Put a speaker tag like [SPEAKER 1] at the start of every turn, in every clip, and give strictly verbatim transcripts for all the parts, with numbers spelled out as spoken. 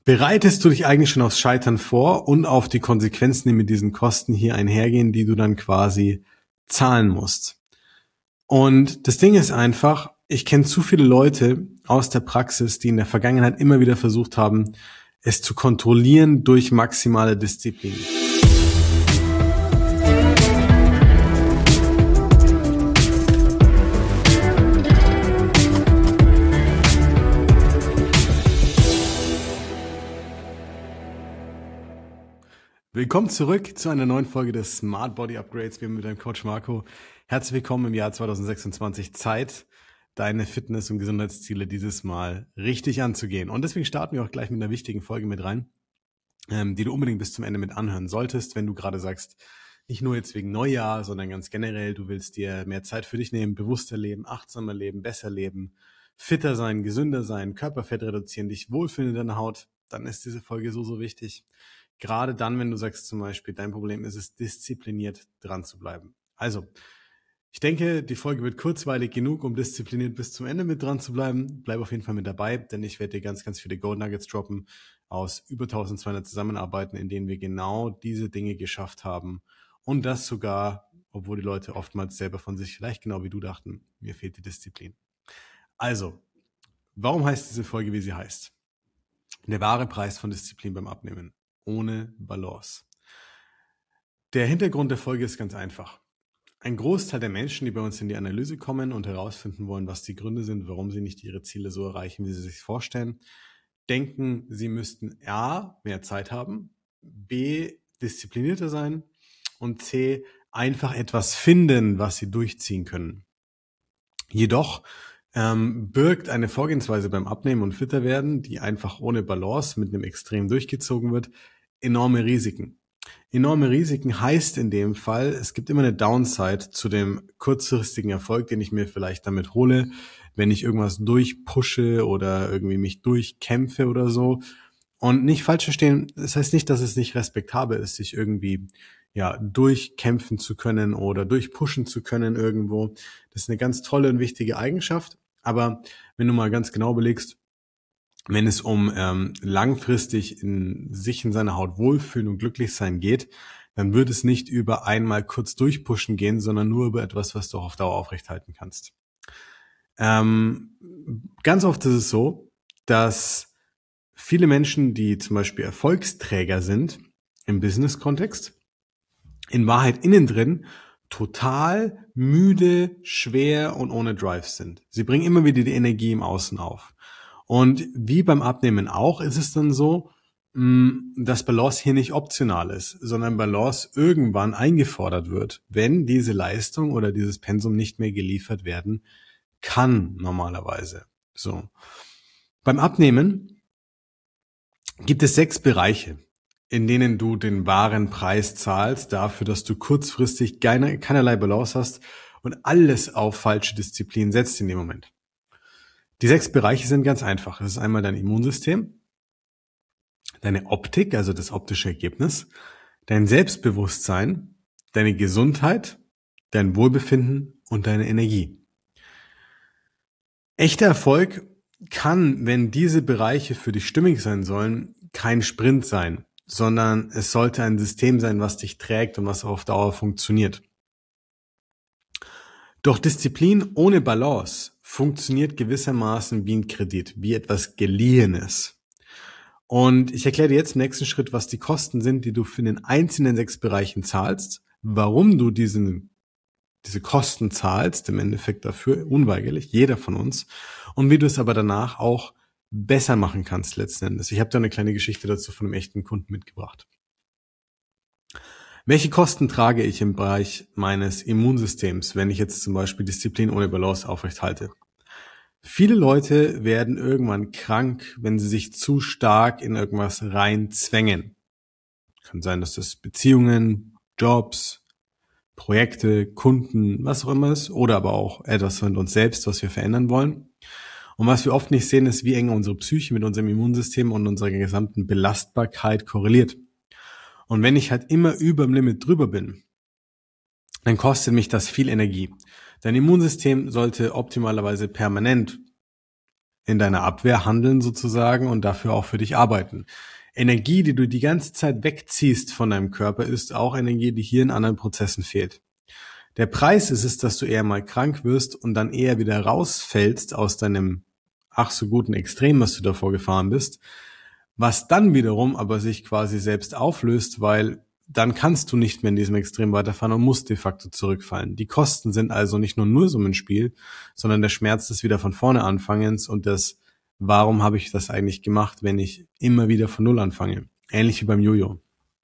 [SPEAKER 1] Bereitest du dich eigentlich schon aufs Scheitern vor und auf die Konsequenzen, die mit diesen Kosten hier einhergehen, die du dann quasi zahlen musst? Und das Ding ist einfach, ich kenne zu viele Leute aus der Praxis, die in der Vergangenheit immer wieder versucht haben, es zu kontrollieren durch maximale Disziplin. Willkommen zurück zu einer neuen Folge des Smart Body Upgrades. Wir mit deinem Coach Marco. Herzlich willkommen im Jahr zwanzig sechsundzwanzig. Zeit, deine Fitness- und Gesundheitsziele dieses Mal richtig anzugehen. Und deswegen starten wir auch gleich mit einer wichtigen Folge mit rein, ähm, die du unbedingt bis zum Ende mit anhören solltest, wenn du gerade sagst, nicht nur jetzt wegen Neujahr, sondern ganz generell, du willst dir mehr Zeit für dich nehmen, bewusster leben, achtsamer leben, besser leben, fitter sein, gesünder sein, Körperfett reduzieren, dich wohlfühlen in deiner Haut, dann ist diese Folge so, so wichtig. Gerade dann, wenn du sagst zum Beispiel, dein Problem ist es, diszipliniert dran zu bleiben. Also, ich denke, die Folge wird kurzweilig genug, um diszipliniert bis zum Ende mit dran zu bleiben. Bleib auf jeden Fall mit dabei, denn ich werde dir ganz, ganz viele Gold Nuggets droppen aus über eintausendzweihundert Zusammenarbeiten, in denen wir genau diese Dinge geschafft haben. Und das sogar, obwohl die Leute oftmals selber von sich vielleicht genau wie du dachten, mir fehlt die Disziplin. Also, warum heißt diese Folge, wie sie heißt? Der wahre Preis von Disziplin beim Abnehmen. Ohne Balance. Der Hintergrund der Folge ist ganz einfach. Ein Großteil der Menschen, die bei uns in die Analyse kommen und herausfinden wollen, was die Gründe sind, warum sie nicht ihre Ziele so erreichen, wie sie sich vorstellen, denken, sie müssten A, mehr Zeit haben, B, disziplinierter sein und C, einfach etwas finden, was sie durchziehen können. Jedoch ähm, birgt eine Vorgehensweise beim Abnehmen und fitter werden, die einfach ohne Balance mit einem Extrem durchgezogen wird, enorme Risiken. Enorme Risiken heißt in dem Fall, es gibt immer eine Downside zu dem kurzfristigen Erfolg, den ich mir vielleicht damit hole, wenn ich irgendwas durchpushe oder irgendwie mich durchkämpfe oder so. Und nicht falsch verstehen, das heißt nicht, dass es nicht respektabel ist, sich irgendwie ja durchkämpfen zu können oder durchpushen zu können irgendwo. Das ist eine ganz tolle und wichtige Eigenschaft. Aber wenn du mal ganz genau überlegst, wenn es um ähm, langfristig in sich in seiner Haut wohlfühlen und glücklich sein geht, dann wird es nicht über einmal kurz durchpushen gehen, sondern nur über etwas, was du auch auf Dauer aufrechthalten kannst. Ähm, ganz oft ist es so, dass viele Menschen, die zum Beispiel Erfolgsträger sind im Business-Kontext, in Wahrheit innen drin total müde, schwer und ohne Drive sind. Sie bringen immer wieder die Energie im Außen auf. Und wie beim Abnehmen auch, ist es dann so, dass Balance hier nicht optional ist, sondern Balance irgendwann eingefordert wird, wenn diese Leistung oder dieses Pensum nicht mehr geliefert werden kann, normalerweise. So. Beim Abnehmen gibt es sechs Bereiche, in denen du den wahren Preis zahlst, dafür, dass du kurzfristig keine, keinerlei Balance hast und alles auf falsche Disziplin setzt in dem Moment. Die sechs Bereiche sind ganz einfach. Das ist einmal dein Immunsystem, deine Optik, also das optische Ergebnis, dein Selbstbewusstsein, deine Gesundheit, dein Wohlbefinden und deine Energie. Echter Erfolg kann, wenn diese Bereiche für dich stimmig sein sollen, kein Sprint sein, sondern es sollte ein System sein, was dich trägt und was auch auf Dauer funktioniert. Doch Disziplin ohne Balance funktioniert gewissermaßen wie ein Kredit, wie etwas Geliehenes. Und ich erkläre dir jetzt im nächsten Schritt, was die Kosten sind, die du für den einzelnen sechs Bereichen zahlst, warum du diesen, diese Kosten zahlst, im Endeffekt dafür, unweigerlich, jeder von uns, und wie du es aber danach auch besser machen kannst letzten Endes. Ich habe da eine kleine Geschichte dazu von einem echten Kunden mitgebracht. Welche Kosten trage ich im Bereich meines Immunsystems, wenn ich jetzt zum Beispiel Disziplin ohne Balance aufrechthalte? Viele Leute werden irgendwann krank, wenn sie sich zu stark in irgendwas reinzwängen. Kann sein, dass das Beziehungen, Jobs, Projekte, Kunden, was auch immer ist, oder aber auch etwas von uns selbst, was wir verändern wollen. Und was wir oft nicht sehen, ist, wie eng unsere Psyche mit unserem Immunsystem und unserer gesamten Belastbarkeit korreliert. Und wenn ich halt immer über dem Limit drüber bin, dann kostet mich das viel Energie. Dein Immunsystem sollte optimalerweise permanent in deiner Abwehr handeln sozusagen und dafür auch für dich arbeiten. Energie, die du die ganze Zeit wegziehst von deinem Körper, ist auch Energie, die hier in anderen Prozessen fehlt. Der Preis ist es, dass du eher mal krank wirst und dann eher wieder rausfällst aus deinem ach so guten Extrem, was du davor gefahren bist, was dann wiederum aber sich quasi selbst auflöst, weil dann kannst du nicht mehr in diesem Extrem weiterfahren und musst de facto zurückfallen. Die Kosten sind also nicht nur Nullsummenspiel, sondern der Schmerz des wieder von vorne Anfangens und das, warum habe ich das eigentlich gemacht, wenn ich immer wieder von Null anfange? Ähnlich wie beim Jojo.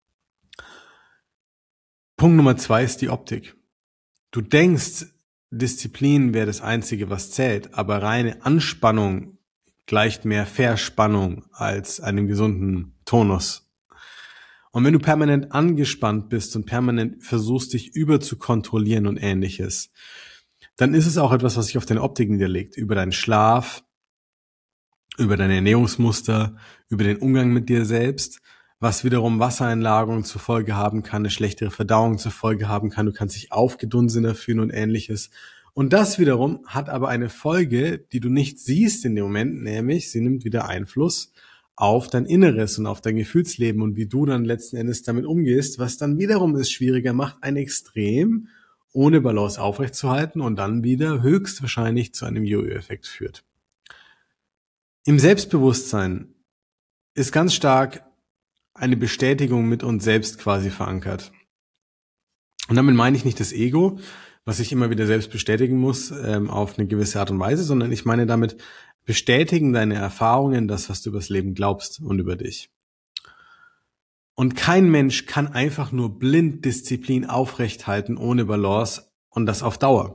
[SPEAKER 1] Punkt Nummer zwei ist die Optik. Du denkst, Disziplin wäre das Einzige, was zählt, aber reine Anspannung gleicht mehr Verspannung als einem gesunden Tonus. Und wenn du permanent angespannt bist und permanent versuchst, dich überzukontrollieren und Ähnliches, dann ist es auch etwas, was sich auf deine Optik niederlegt, über deinen Schlaf, über deine Ernährungsmuster, über den Umgang mit dir selbst, was wiederum Wassereinlagerungen zur Folge haben kann, eine schlechtere Verdauung zur Folge haben kann, du kannst dich aufgedunsener fühlen und Ähnliches. Und das wiederum hat aber eine Folge, die du nicht siehst in dem Moment, nämlich sie nimmt wieder Einfluss auf dein Inneres und auf dein Gefühlsleben und wie du dann letzten Endes damit umgehst, was dann wiederum es schwieriger macht, ein Extrem ohne Balance aufrechtzuerhalten und dann wieder höchstwahrscheinlich zu einem Jojo-Effekt führt. Im Selbstbewusstsein ist ganz stark eine Bestätigung mit uns selbst quasi verankert. Und damit meine ich nicht das Ego, was ich immer wieder selbst bestätigen muss, ähm, auf eine gewisse Art und Weise, sondern ich meine damit bestätigen deine Erfahrungen, das, was du über das Leben glaubst und über dich. Und kein Mensch kann einfach nur blind Disziplin aufrechthalten ohne Balance und das auf Dauer.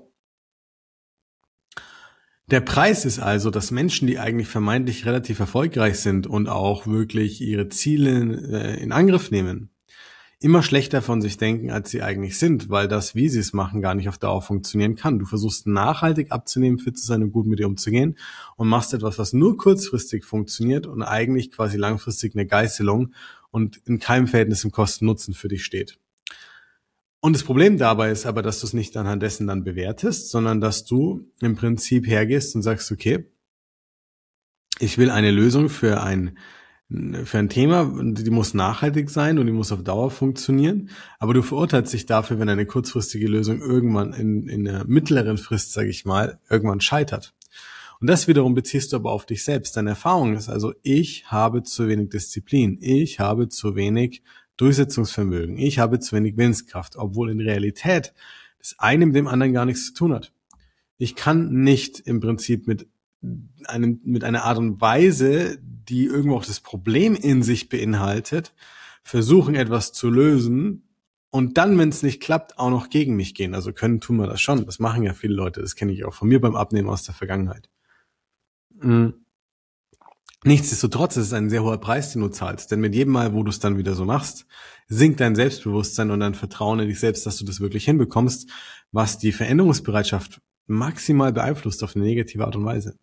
[SPEAKER 1] Der Preis ist also, dass Menschen, die eigentlich vermeintlich relativ erfolgreich sind und auch wirklich ihre Ziele in Angriff nehmen, immer schlechter von sich denken, als sie eigentlich sind, weil das, wie sie es machen, gar nicht auf Dauer funktionieren kann. Du versuchst nachhaltig abzunehmen, fit zu sein und gut mit dir umzugehen und machst etwas, was nur kurzfristig funktioniert und eigentlich quasi langfristig eine Geißelung und in keinem Verhältnis im Kosten-Nutzen für dich steht. Und das Problem dabei ist aber, dass du es nicht anhand dessen dann bewertest, sondern dass du im Prinzip hergehst und sagst, okay, ich will eine Lösung für ein, für ein Thema, die muss nachhaltig sein und die muss auf Dauer funktionieren, aber du verurteilst dich dafür, wenn eine kurzfristige Lösung irgendwann in, in der mittleren Frist, sage ich mal, irgendwann scheitert. Und das wiederum beziehst du aber auf dich selbst. Deine Erfahrung ist also, ich habe zu wenig Disziplin, ich habe zu wenig Durchsetzungsvermögen, ich habe zu wenig Willenskraft, obwohl in Realität das eine mit dem anderen gar nichts zu tun hat. Ich kann nicht im Prinzip mit einem, mit einer Art und Weise, die irgendwo auch das Problem in sich beinhaltet, versuchen etwas zu lösen und dann, wenn es nicht klappt, auch noch gegen mich gehen. Also können, tun wir das schon. Das machen ja viele Leute. Das kenne ich auch von mir beim Abnehmen aus der Vergangenheit. Mhm. Nichtsdestotrotz ist es ein sehr hoher Preis, den du zahlst. Denn mit jedem Mal, wo du es dann wieder so machst, sinkt dein Selbstbewusstsein und dein Vertrauen in dich selbst, dass du das wirklich hinbekommst, was die Veränderungsbereitschaft maximal beeinflusst auf eine negative Art und Weise.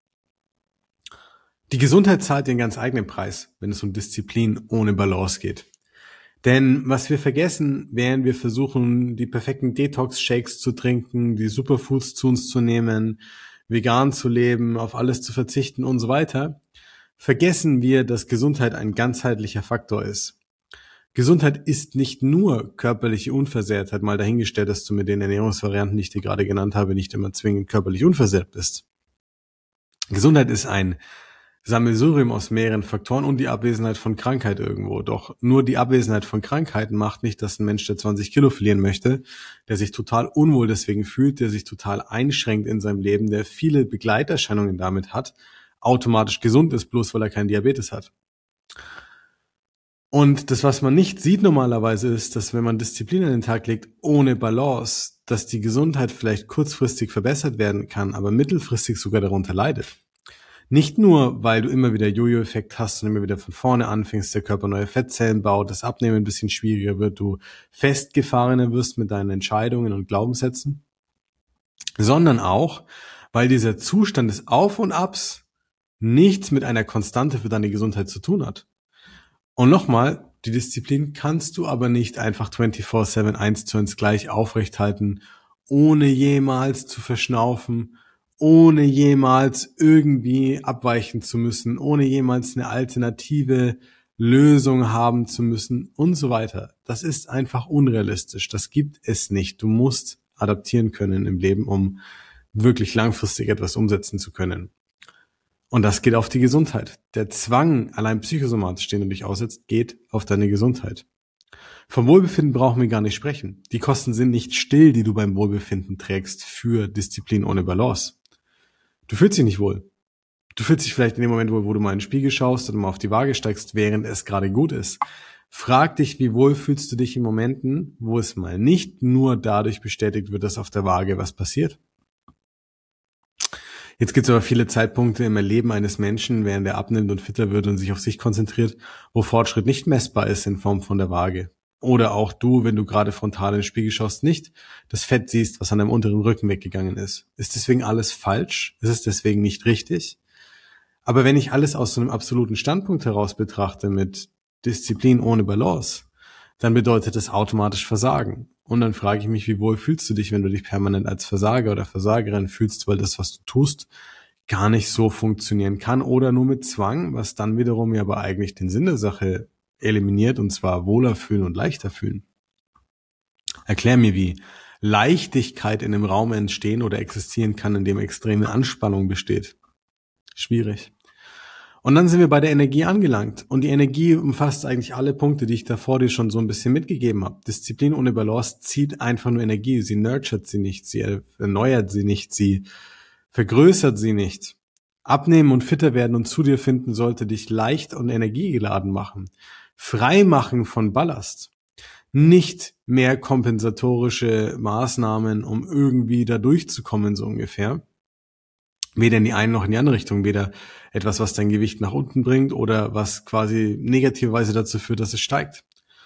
[SPEAKER 1] Die Gesundheit zahlt den ganz eigenen Preis, wenn es um Disziplin ohne Balance geht. Denn was wir vergessen, während wir versuchen, die perfekten Detox-Shakes zu trinken, die Superfoods zu uns zu nehmen, vegan zu leben, auf alles zu verzichten und so weiter, vergessen wir, dass Gesundheit ein ganzheitlicher Faktor ist. Gesundheit ist nicht nur körperliche Unversehrtheit, mal dahingestellt, dass du mit den Ernährungsvarianten, die ich dir gerade genannt habe, nicht immer zwingend körperlich unversehrt bist. Gesundheit ist ein Sammelsurium aus mehreren Faktoren und die Abwesenheit von Krankheit irgendwo. Doch nur die Abwesenheit von Krankheiten macht nicht, dass ein Mensch, der zwanzig Kilo verlieren möchte, der sich total unwohl deswegen fühlt, der sich total einschränkt in seinem Leben, der viele Begleiterscheinungen damit hat, automatisch gesund ist, bloß weil er keinen Diabetes hat. Und das, was man nicht sieht normalerweise, ist, dass wenn man Disziplin an den Tag legt, ohne Balance, dass die Gesundheit vielleicht kurzfristig verbessert werden kann, aber mittelfristig sogar darunter leidet. Nicht nur, weil du immer wieder Jojo-Effekt hast und immer wieder von vorne anfängst, der Körper neue Fettzellen baut, das Abnehmen ein bisschen schwieriger wird, du festgefahrener wirst mit deinen Entscheidungen und Glaubenssätzen, sondern auch, weil dieser Zustand des Auf und Abs nichts mit einer Konstante für deine Gesundheit zu tun hat. Und nochmal, die Disziplin kannst du aber nicht einfach vierundzwanzig sieben eins zu eins gleich aufrechthalten, ohne jemals zu verschnaufen, ohne jemals irgendwie abweichen zu müssen, ohne jemals eine alternative Lösung haben zu müssen und so weiter. Das ist einfach unrealistisch. Das gibt es nicht. Du musst adaptieren können im Leben, um wirklich langfristig etwas umsetzen zu können. Und das geht auf die Gesundheit. Der Zwang, allein psychosomatisch, den du dich aussetzt, geht auf deine Gesundheit. Vom Wohlbefinden brauchen wir gar nicht sprechen. Die Kosten sind nicht still, die du beim Wohlbefinden trägst für Disziplin ohne Balance. Du fühlst dich nicht wohl. Du fühlst dich vielleicht in dem Moment wohl, wo du mal in den Spiegel schaust und mal auf die Waage steigst, während es gerade gut ist. Frag dich, wie wohl fühlst du dich in Momenten, wo es mal nicht nur dadurch bestätigt wird, dass auf der Waage was passiert. Jetzt gibt es aber viele Zeitpunkte im Erleben eines Menschen, während er abnimmt und fitter wird und sich auf sich konzentriert, wo Fortschritt nicht messbar ist in Form von der Waage. Oder auch du, wenn du gerade frontal in den Spiegel schaust, nicht das Fett siehst, was an deinem unteren Rücken weggegangen ist. Ist deswegen alles falsch? Ist es deswegen nicht richtig? Aber wenn ich alles aus so einem absoluten Standpunkt heraus betrachte mit Disziplin ohne Balance, dann bedeutet das automatisch Versagen. Und dann frage ich mich, wie wohl fühlst du dich, wenn du dich permanent als Versager oder Versagerin fühlst, weil das, was du tust, gar nicht so funktionieren kann oder nur mit Zwang, was dann wiederum ja aber eigentlich den Sinn der Sache eliminiert, und zwar wohler fühlen und leichter fühlen. Erklär mir, wie Leichtigkeit in einem Raum entstehen oder existieren kann, in dem extreme Anspannung besteht. Schwierig. Und dann sind wir bei der Energie angelangt. Und die Energie umfasst eigentlich alle Punkte, die ich davor dir schon so ein bisschen mitgegeben habe. Disziplin ohne Balance zieht einfach nur Energie. Sie nurturet sie nicht, sie erneuert sie nicht, sie vergrößert sie nicht. Abnehmen und fitter werden und zu dir finden sollte dich leicht und energiegeladen machen. Frei machen von Ballast. Nicht mehr kompensatorische Maßnahmen, um irgendwie da durchzukommen, so ungefähr. Weder in die eine noch in die andere Richtung. Weder etwas, was dein Gewicht nach unten bringt oder was quasi negativerweise dazu führt, dass es steigt.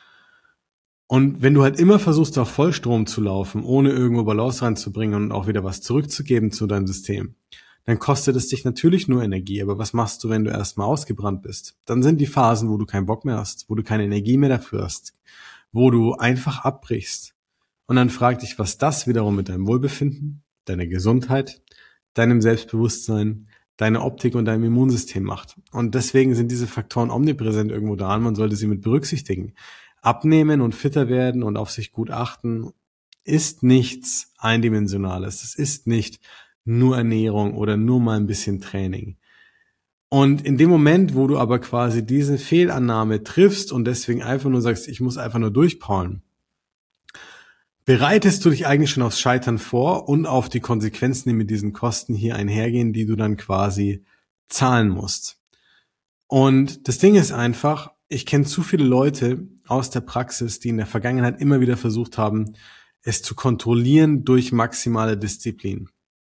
[SPEAKER 1] Und wenn du halt immer versuchst, auf Vollstrom zu laufen, ohne irgendwo Balance reinzubringen und auch wieder was zurückzugeben zu deinem System, dann kostet es dich natürlich nur Energie. Aber was machst du, wenn du erstmal ausgebrannt bist? Dann sind die Phasen, wo du keinen Bock mehr hast, wo du keine Energie mehr dafür hast, wo du einfach abbrichst. Und dann frag dich, was das wiederum mit deinem Wohlbefinden, deiner Gesundheit, deinem Selbstbewusstsein, deine Optik und deinem Immunsystem macht. Und deswegen sind diese Faktoren omnipräsent irgendwo da und man sollte sie mit berücksichtigen. Abnehmen und fitter werden und auf sich gut achten ist nichts Eindimensionales. Es ist nicht nur Ernährung oder nur mal ein bisschen Training. Und in dem Moment, wo du aber quasi diese Fehlannahme triffst und deswegen einfach nur sagst, ich muss einfach nur durchpowern, bereitest du dich eigentlich schon aufs Scheitern vor und auf die Konsequenzen, die mit diesen Kosten hier einhergehen, die du dann quasi zahlen musst. Und das Ding ist einfach, ich kenne zu viele Leute aus der Praxis, die in der Vergangenheit immer wieder versucht haben, es zu kontrollieren durch maximale Disziplin.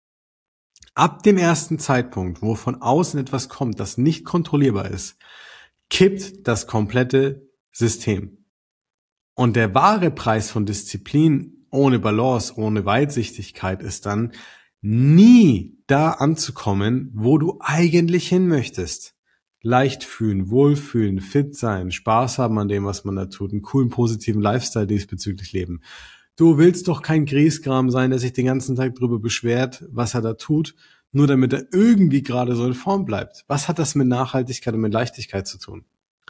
[SPEAKER 1] Ab dem ersten Zeitpunkt, wo von außen etwas kommt, das nicht kontrollierbar ist, kippt das komplette System. Und der wahre Preis von Disziplin ohne Balance, ohne Weitsichtigkeit ist dann, nie da anzukommen, wo du eigentlich hin möchtest. Leicht fühlen, wohlfühlen, fit sein, Spaß haben an dem, was man da tut, einen coolen, positiven Lifestyle diesbezüglich leben. Du willst doch kein Griesgram sein, der sich den ganzen Tag drüber beschwert, was er da tut, nur damit er irgendwie gerade so in Form bleibt. Was hat das mit Nachhaltigkeit und mit Leichtigkeit zu tun?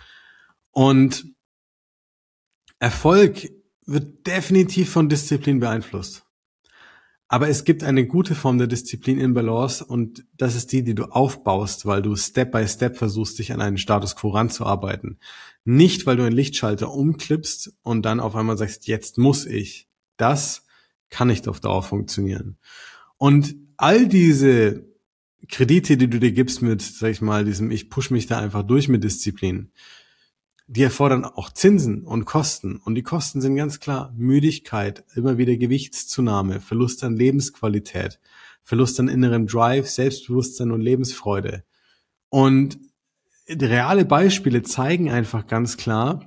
[SPEAKER 1] Und Erfolg wird definitiv von Disziplin beeinflusst. Aber es gibt eine gute Form der Disziplin in Balance und das ist die, die du aufbaust, weil du Step by Step versuchst, dich an einen Status quo ranzuarbeiten. Nicht, weil du einen Lichtschalter umklippst und dann auf einmal sagst, jetzt muss ich. Das kann nicht auf Dauer funktionieren. Und all diese Kredite, die du dir gibst mit, sag ich mal, diesem ich push mich da einfach durch mit Disziplin, die erfordern auch Zinsen und Kosten. Und die Kosten sind ganz klar Müdigkeit, immer wieder Gewichtszunahme, Verlust an Lebensqualität, Verlust an innerem Drive, Selbstbewusstsein und Lebensfreude. Und reale Beispiele zeigen einfach ganz klar,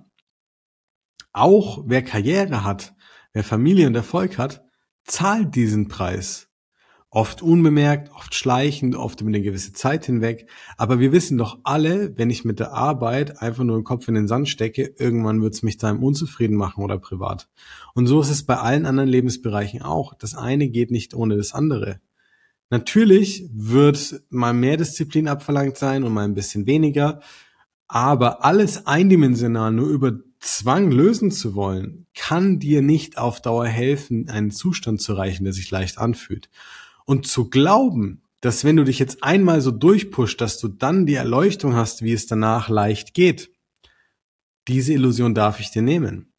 [SPEAKER 1] auch wer Karriere hat, wer Familie und Erfolg hat, zahlt diesen Preis. Oft unbemerkt, oft schleichend, oft über eine gewisse Zeit hinweg. Aber wir wissen doch alle, wenn ich mit der Arbeit einfach nur den Kopf in den Sand stecke, irgendwann wird es mich dann unzufrieden machen oder privat. Und so ist es bei allen anderen Lebensbereichen auch. Das eine geht nicht ohne das andere. Natürlich wird mal mehr Disziplin abverlangt sein und mal ein bisschen weniger, aber alles eindimensional nur über Zwang lösen zu wollen, kann dir nicht auf Dauer helfen, einen Zustand zu erreichen, der sich leicht anfühlt. Und zu glauben, dass wenn du dich jetzt einmal so durchpusht, dass du dann die Erleuchtung hast, wie es danach leicht geht, diese Illusion darf ich dir nehmen.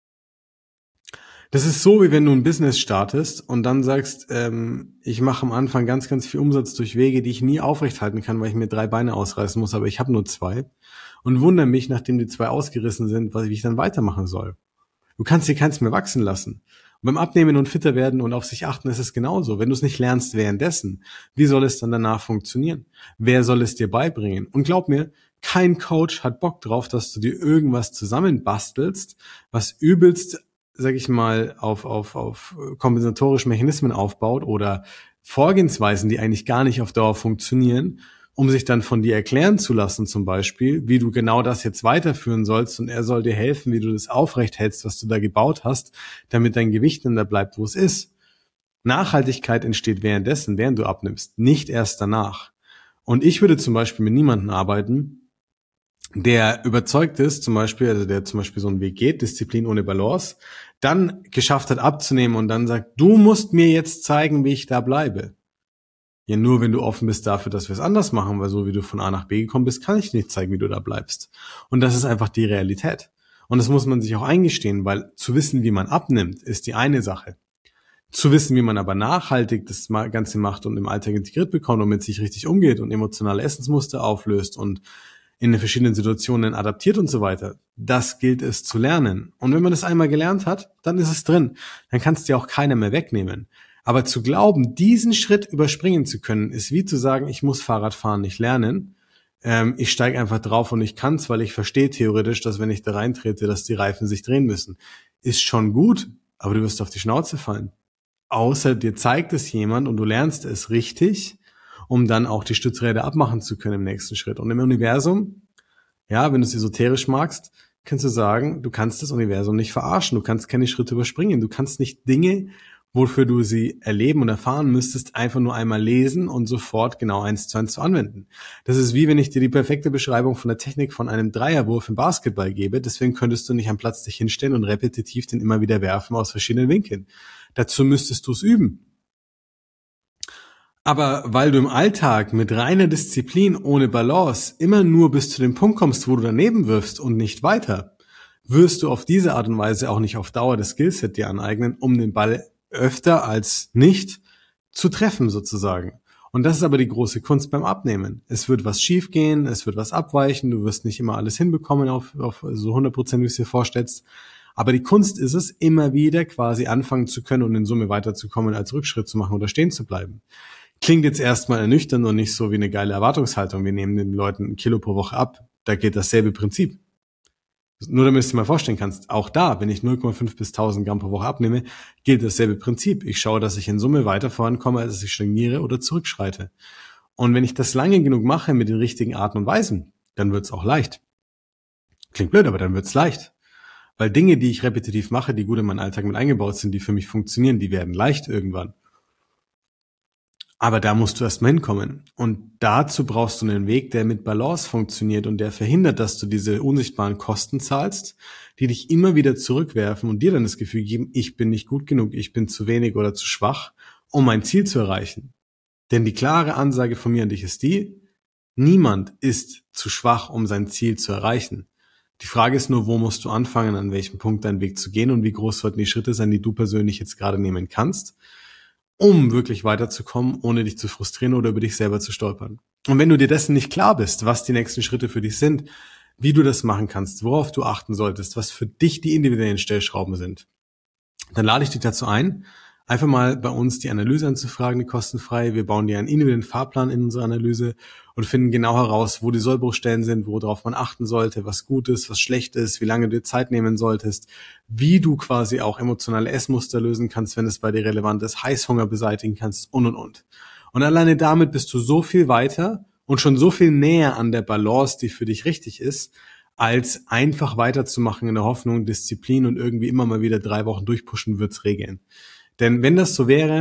[SPEAKER 1] Das ist so, wie wenn du ein Business startest und dann sagst, ähm, ich mache am Anfang ganz, ganz viel Umsatz durch Wege, die ich nie aufrechthalten kann, weil ich mir drei Beine ausreißen muss, aber ich habe nur zwei. Und wundere mich, nachdem die zwei ausgerissen sind, wie ich dann weitermachen soll. Du kannst dir keins mehr wachsen lassen. Und beim Abnehmen und fitter werden und auf sich achten ist es genauso. Wenn du es nicht lernst währenddessen, wie soll es dann danach funktionieren? Wer soll es dir beibringen? Und glaub mir, kein Coach hat Bock drauf, dass du dir irgendwas zusammenbastelst, was übelst, sag ich mal, auf, auf, auf kompensatorische Mechanismen aufbaut oder Vorgehensweisen, die eigentlich gar nicht auf Dauer funktionieren, um sich dann von dir erklären zu lassen, zum Beispiel, wie du genau das jetzt weiterführen sollst, und er soll dir helfen, wie du das aufrecht hältst, was du da gebaut hast, damit dein Gewicht dann da bleibt, wo es ist. Nachhaltigkeit entsteht währenddessen, während du abnimmst, nicht erst danach. Und ich würde zum Beispiel mit niemandem arbeiten, der überzeugt ist, zum Beispiel, also der zum Beispiel so einen Weg geht, Disziplin ohne Balance, dann geschafft hat abzunehmen und dann sagt, du musst mir jetzt zeigen, wie ich da bleibe. Ja, nur wenn du offen bist dafür, dass wir es anders machen, weil so wie du von A nach B gekommen bist, kann ich nicht zeigen, wie du da bleibst. Und das ist einfach die Realität. Und das muss man sich auch eingestehen, weil zu wissen, wie man abnimmt, ist die eine Sache. Zu wissen, wie man aber nachhaltig das Ganze macht und im Alltag integriert bekommt und mit sich richtig umgeht und emotionale Essensmuster auflöst und in den verschiedenen Situationen adaptiert und so weiter, das gilt es zu lernen. Und wenn man das einmal gelernt hat, dann ist es drin. Dann kann es dir auch keiner mehr wegnehmen. Aber zu glauben, diesen Schritt überspringen zu können, ist wie zu sagen, ich muss Fahrradfahren nicht lernen. Ähm, ich steige einfach drauf und ich kann's, weil ich verstehe theoretisch, dass wenn ich da reintrete, dass die Reifen sich drehen müssen. Ist schon gut, aber du wirst auf die Schnauze fallen. Außer dir zeigt es jemand und du lernst es richtig, um dann auch die Stützräder abmachen zu können im nächsten Schritt. Und im Universum, ja, wenn du es esoterisch magst, kannst du sagen, du kannst das Universum nicht verarschen, du kannst keine Schritte überspringen, du kannst nicht Dinge, wofür du sie erleben und erfahren müsstest, einfach nur einmal lesen und sofort genau eins zu eins zu anwenden. Das ist wie wenn ich dir die perfekte Beschreibung von der Technik von einem Dreierwurf im Basketball gebe, deswegen könntest du nicht am Platz dich hinstellen und repetitiv den immer wieder werfen aus verschiedenen Winkeln. Dazu müsstest du es üben. Aber weil du im Alltag mit reiner Disziplin ohne Balance immer nur bis zu dem Punkt kommst, wo du daneben wirfst und nicht weiter, wirst du auf diese Art und Weise auch nicht auf Dauer das Skillset dir aneignen, um den Ball öfter als nicht zu treffen sozusagen. Und das ist aber die große Kunst beim Abnehmen. Es wird was schiefgehen, es wird was abweichen, du wirst nicht immer alles hinbekommen auf, auf so hundert Prozent, wie du es dir vorstellst. Aber die Kunst ist es, immer wieder quasi anfangen zu können und in Summe weiterzukommen, als Rückschritt zu machen oder stehen zu bleiben. Klingt jetzt erstmal ernüchternd und nicht so wie eine geile Erwartungshaltung. Wir nehmen den Leuten ein Kilo pro Woche ab. Da geht dasselbe Prinzip. Nur damit du dir mal vorstellen kannst, auch da, wenn ich null Komma fünf bis tausend Gramm pro Woche abnehme, gilt dasselbe Prinzip. Ich schaue, dass ich in Summe weiter vorankomme, als dass ich stagniere oder zurückschreite. Und wenn ich das lange genug mache mit den richtigen Arten und Weisen, dann wird's auch leicht. Klingt blöd, aber dann wird's leicht. Weil Dinge, die ich repetitiv mache, die gut in meinen Alltag mit eingebaut sind, die für mich funktionieren, die werden leicht irgendwann. Aber da musst du erstmal hinkommen. Und dazu brauchst du einen Weg, der mit Balance funktioniert und der verhindert, dass du diese unsichtbaren Kosten zahlst, die dich immer wieder zurückwerfen und dir dann das Gefühl geben, ich bin nicht gut genug, ich bin zu wenig oder zu schwach, um mein Ziel zu erreichen. Denn die klare Ansage von mir an dich ist die, niemand ist zu schwach, um sein Ziel zu erreichen. Die Frage ist nur, wo musst du anfangen, an welchem Punkt deinen Weg zu gehen und wie groß sollten die Schritte sein, die du persönlich jetzt gerade nehmen kannst, um wirklich weiterzukommen, ohne dich zu frustrieren oder über dich selber zu stolpern. Und wenn du dir dessen nicht klar bist, was die nächsten Schritte für dich sind, wie du das machen kannst, worauf du achten solltest, was für dich die individuellen Stellschrauben sind, dann lade ich dich dazu ein, einfach mal bei uns die Analyse anzufragen, die kostenfrei. Wir bauen dir einen individuellen Fahrplan in unsere Analyse und finden genau heraus, wo die Sollbruchstellen sind, worauf man achten sollte, was gut ist, was schlecht ist, wie lange du dir Zeit nehmen solltest, wie du quasi auch emotionale Essmuster lösen kannst, wenn es bei dir relevant ist, Heißhunger beseitigen kannst und und und. Und alleine damit bist du so viel weiter und schon so viel näher an der Balance, die für dich richtig ist, als einfach weiterzumachen in der Hoffnung, Disziplin und irgendwie immer mal wieder drei Wochen durchpushen wird's regeln. Denn wenn das so wäre,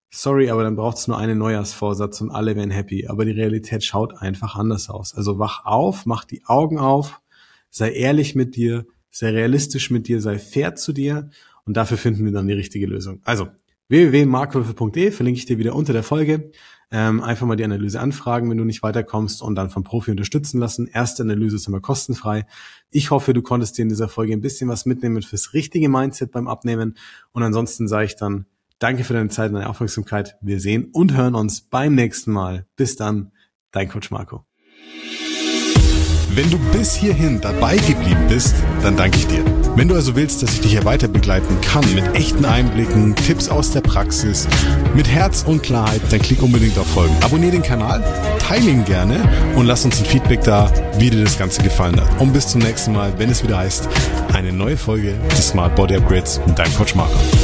[SPEAKER 1] sorry, aber dann braucht es nur einen Neujahrsvorsatz und alle wären happy. Aber die Realität schaut einfach anders aus. Also wach auf, mach die Augen auf, sei ehrlich mit dir, sei realistisch mit dir, sei fair zu dir und dafür finden wir dann die richtige Lösung. Also w w w punkt markwölfe punkt d e verlinke ich dir wieder unter der Folge. Ähm, einfach mal die Analyse anfragen, wenn du nicht weiterkommst und dann vom Profi unterstützen lassen. Erste Analyse ist immer kostenfrei. Ich hoffe, du konntest dir in dieser Folge ein bisschen was mitnehmen fürs richtige Mindset beim Abnehmen. Und ansonsten sage ich dann danke für deine Zeit und deine Aufmerksamkeit. Wir sehen und hören uns beim nächsten Mal. Bis dann, dein Coach Marco.
[SPEAKER 2] Wenn du bis hierhin dabei geblieben bist, dann danke ich dir. Wenn du also willst, dass ich dich hier weiter begleiten kann mit echten Einblicken, Tipps aus der Praxis, mit Herz und Klarheit, dann klick unbedingt auf Folgen. Abonnier den Kanal, teile ihn gerne und lass uns ein Feedback da, wie dir das Ganze gefallen hat. Und bis zum nächsten Mal, wenn es wieder heißt, eine neue Folge des Smart Body Upgrades mit deinem Coach Marco.